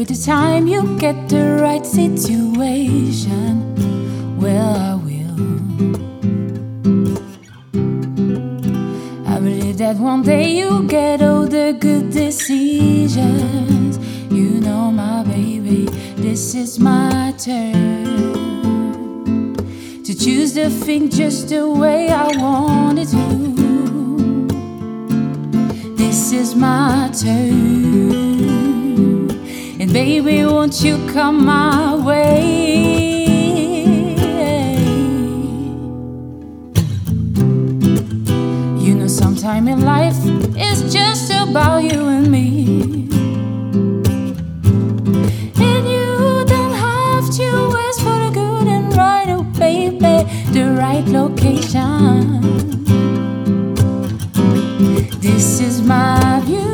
the time you get the right situation, well, I will. I believe that one day you'll get all the good decisions. You know, my baby, this is my turn to choose the thing just the way I want it to. This is my turn, and baby, won't you come my way? You know, sometime in life it's just about you and me, and you don't have to ask for the good and right, oh baby, the right location. This is my view.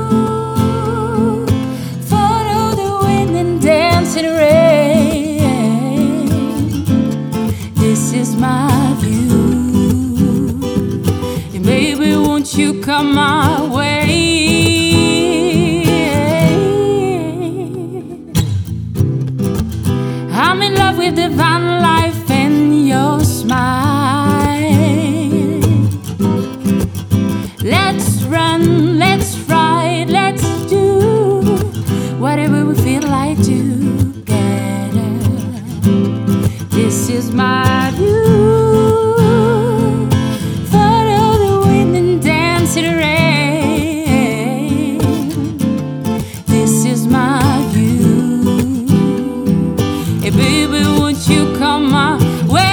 Follow the wind and dance in the rain. This is my view. And baby, won't you come my way? I'm in love with divine life and your smile. Let's run, let's ride, let's do whatever we feel like together. This is my view. Follow the wind and dance in the rain. This is my view. Hey baby, won't you come my way?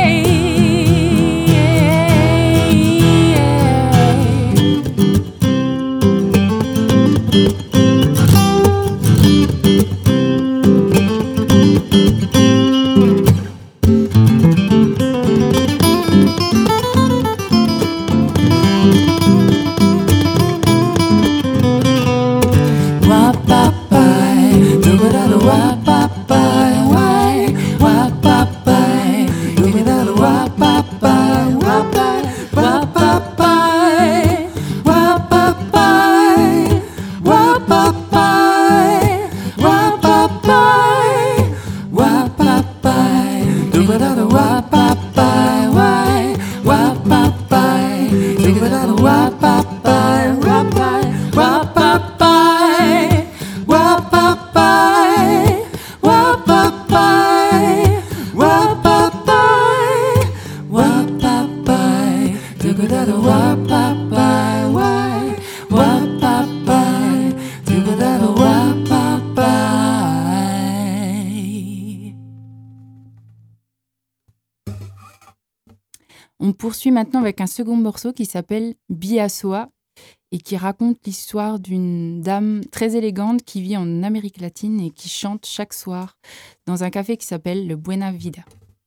On poursuit maintenant avec un second morceau qui s'appelle Bihasoa et qui raconte l'histoire d'une dame très élégante qui vit en Amérique latine et qui chante chaque soir dans un café qui s'appelle le Buena Vida.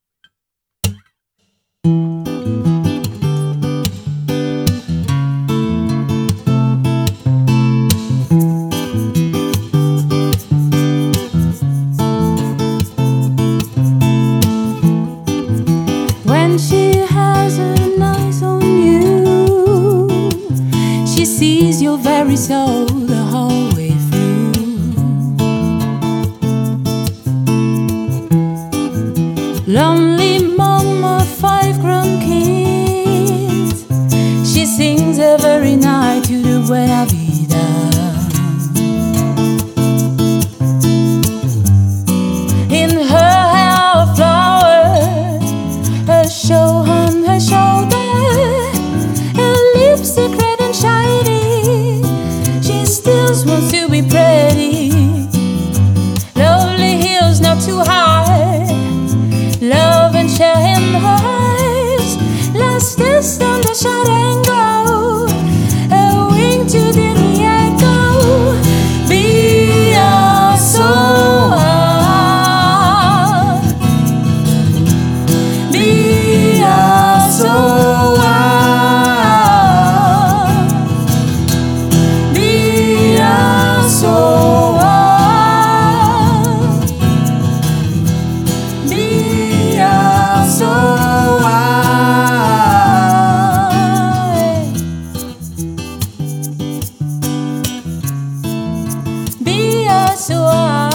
When she has an eyes on you, she sees your very soul the whole way through. Lonely mom of 5 grown kids, she sings every night to the Buena Vida. In her hair of flowers, her show on her shoulder, her lipstick red and shiny, she still wants to be pretty. Lovely heels not too high, love and share in her eyes, last is on the shot and go, a wing to the echo. Be a soul, be a soul, be a soul, be a soul. Be a soul.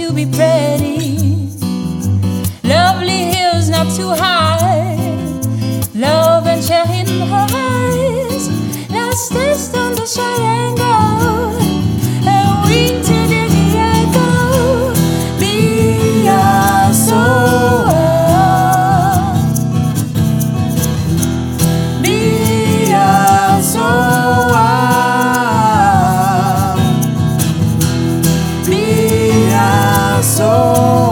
to be pretty. Lovely hills not too high. Love and share in her eyes. Last taste on the triangle. And winter did the echo. Be our soul. Be our soul. Be our soul.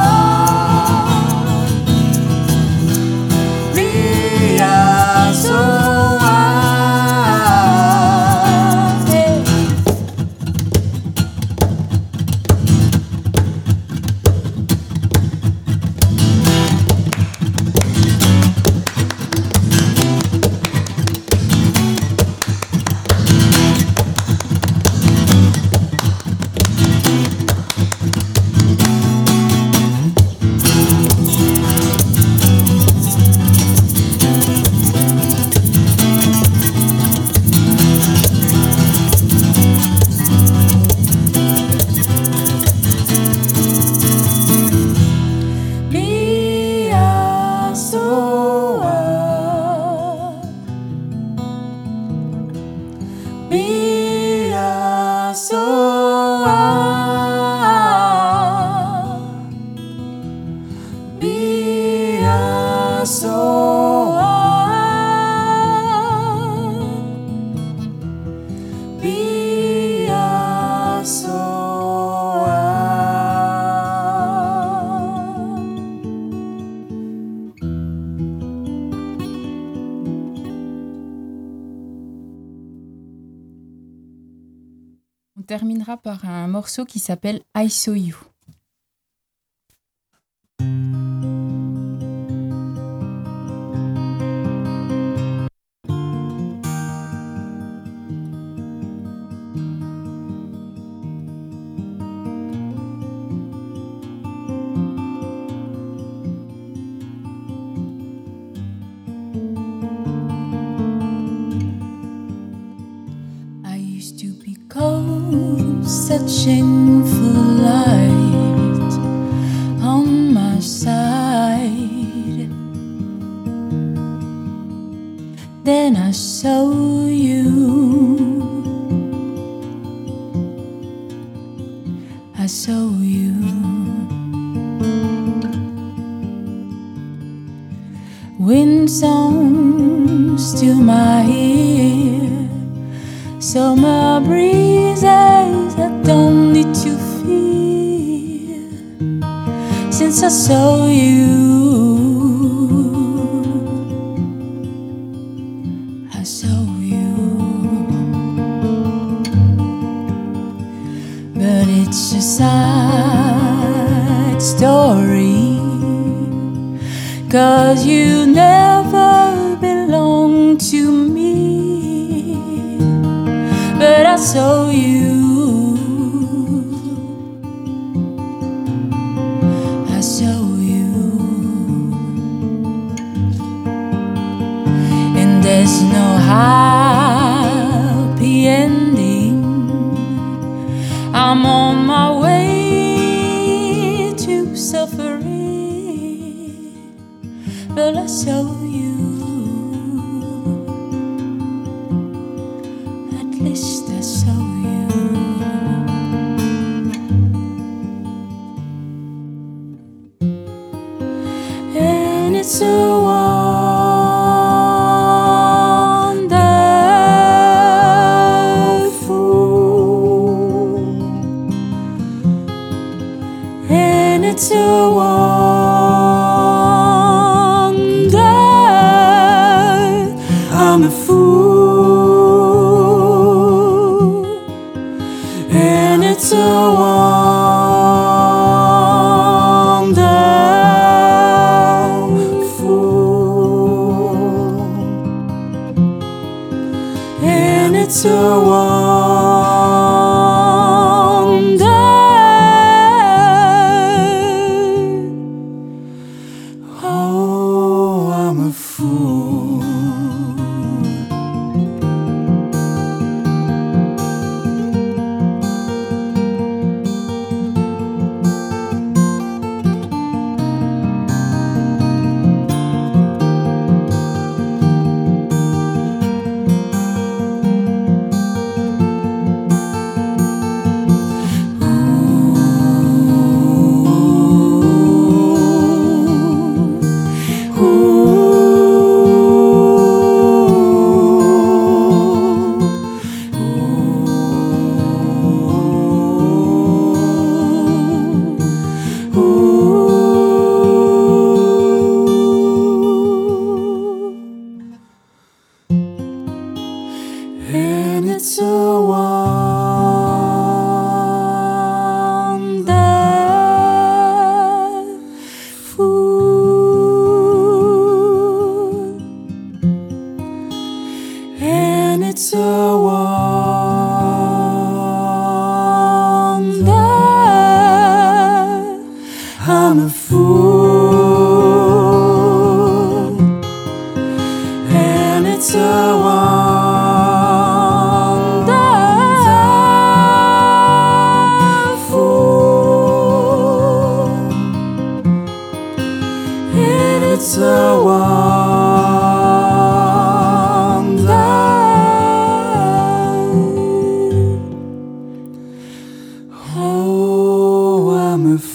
On terminera par un morceau qui s'appelle I Saw You. Searching for light on my side. Then I saw you. I saw you. Wind songs to my ear. Summer breezes I don't need to feel. Since I saw you, I saw you. But it's a sad story, 'cause you never belonged to me. But I saw you, I saw you, and there's no happy ending. I'm on my way to suffering, but I saw you. It's a wonderful, and it's a wonder. I'm a fool, and it's a wonder. It's a wonder. I'm a fool, and it's a wonderful, and it's a wonder. Oh, I'm a